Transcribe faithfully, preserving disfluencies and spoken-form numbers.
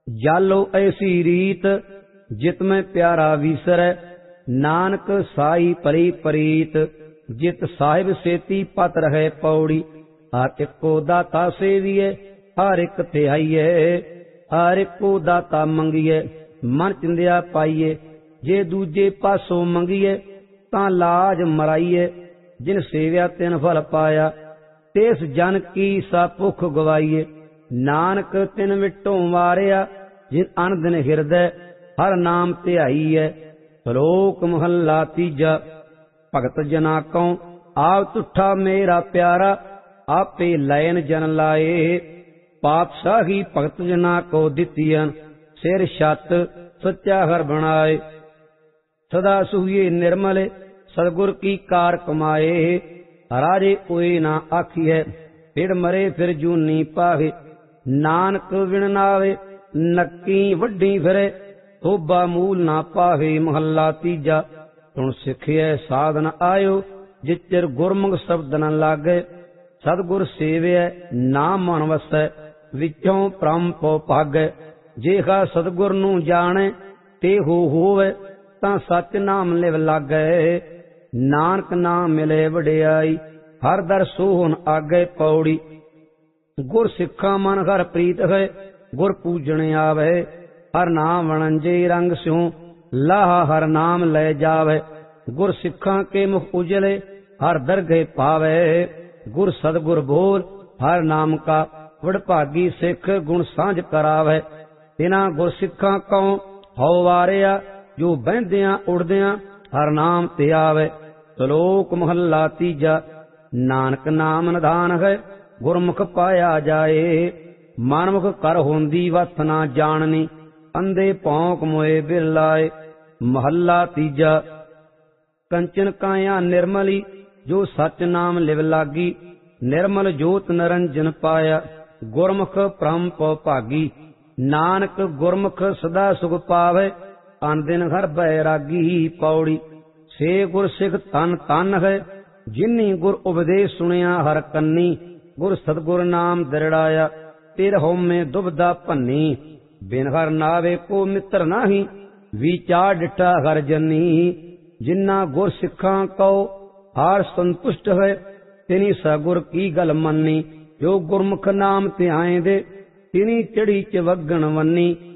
जालो ऐसी रीत जित में प्यारा विसरै, नानक साई परी परीत, जित साहिब सेती पत रहे पौड़ी। हर इको दाता सेविए, हर एक ध्याइए, हर इको दाता मंगिए, मन चिंदिया पाइए। जे दूजे पासों मंगिए, तां लाज मराइए, जिन सेविया तिन फल पाया, तिस जन की सा भुख गवाइए। नानक तिन विटों वारिया, जिन अन दिन हिरदय हर नाम ध्याइए। श्लोक महला तीजा। भगत जना कौ आप तुठा मेरा प्यारा, आपे लयन जन लाए। पातशाही भगत जना को दितियन, सिर छत सच्चा हर बनाए। सदा सुहिए निर्मल सतगुर की कार कमाए। राजे कोई ना आखिए, फिर मरे फिर जूनी पावे। नानक विण नावे नक्की वड्डी फिरे, थोबा मूल ना पावे। महला तीजा। सुन सिखिए साधन आयो, जिचर गुरमुख शब्द न लागे। सतगुर सेविए नाम मन वसै, विचों भ्रम पौ भागै। जेहा सतगुर नू जाने, ते हो होवे, तां सच नाम लिव लागै। नानक नाम मिले वडियाई, हर दर सोहन आगे पौड़ी। गुर सिखा मन हर प्रीत है, गुर पूजन आवे। हर नाम वणंजे रंग स्यों, लाहा हर नाम ले जावे। गुर सिखा के मुख उजले, हर दरगे पावे। गुर सतगुर बोल, हर नाम का वडभागी सिख गुण सांझ करावे। तिना गुर सिखा कौ हौ वारिया, जो बहदियां उड़दियां हर नाम ते आवे। श्लोक महला तीजा। नानक नाम निधान है, गुरमुख पाया जाए। मनमुख कर होंदी वथ ना जाननी, अंधे भौंक मोए बिरलाए। महला तीजा। कंचन काया निर्मली, जो सच नाम लिव लागी। निर्मल जोत निरंजन पाया, गुरमुख परम पौ भागी। नानक गुरमुख सदा सुख पावे, अन दिन हर बैरागी। पौड़ी। से गुर सिख तन तन है, जिन्नी गुर उपदेश सुनिया हर कन्नी। गुर सतगुर नाम दृढ़ाया, तिर होमे दुबदा भन्नी। बिन हर नावे को मित्र नाही, विचार डिठा हर जनी। जिन्ना गुर सिखा कौ हार संतुष्ट है, तिनी सगुर की गल मन्नी। जो गुरमुख नाम ध्याए दे, तिनी चढ़ी चवगन वन्नी।